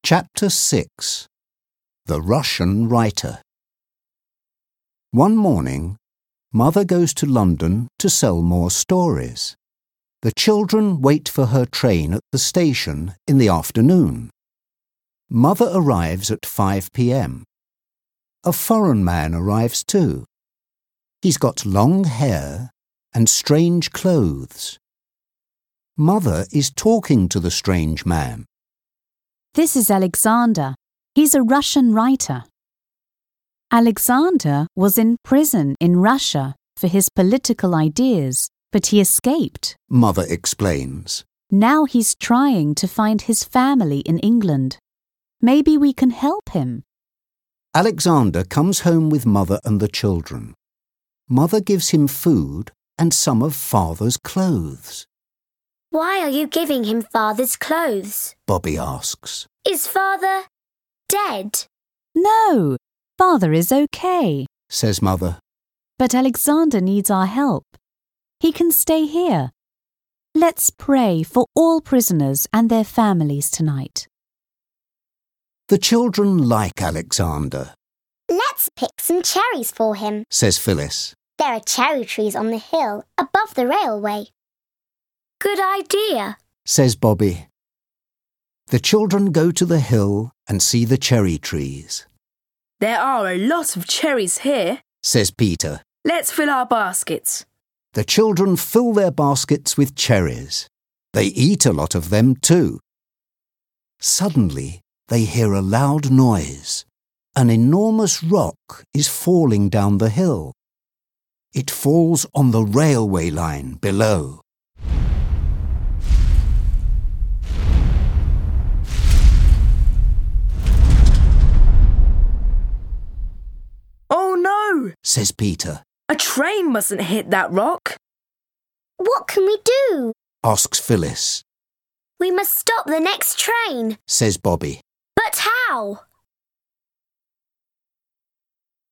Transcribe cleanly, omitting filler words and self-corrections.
Chapter 6. The Russian Writer. One morning, Mother goes to London to sell more stories. The children wait for her train at the station in the afternoon. Mother arrives at 5 p.m. A foreign man arrives too. He's got long hair and strange clothes. Mother is talking to the strange man. This is Alexander. He's a Russian writer. Alexander was in prison in Russia for his political ideas, but he escaped. Mother explains. Now he's trying to find his family in England. Maybe we can help him. Alexander comes home with Mother and the children. Mother gives him food and some of Father's clothes. Why are you giving him Father's clothes? Bobby asks. Is Father dead? No, Father is okay, says Mother. but Alexander needs our help. He can stay here. Let's pray for all prisoners and their families tonight. The children like Alexander, Let's pick some cherries for him. says Phyllis. There are cherry trees on the hill above the railway. Good idea. Says Bobby. The children go to the hill and see the cherry trees, There are a lot of cherries here. says Peter. Let's fill our baskets. The children fill their baskets with cherries. They eat a lot of them too. Suddenly, they hear a loud noise. An enormous rock is falling down the hill. It falls on the railway line below. Oh no! Says Peter. A train mustn't hit that rock. What can we do? Asks Phyllis. We must stop the next train. Says Bobby. But how?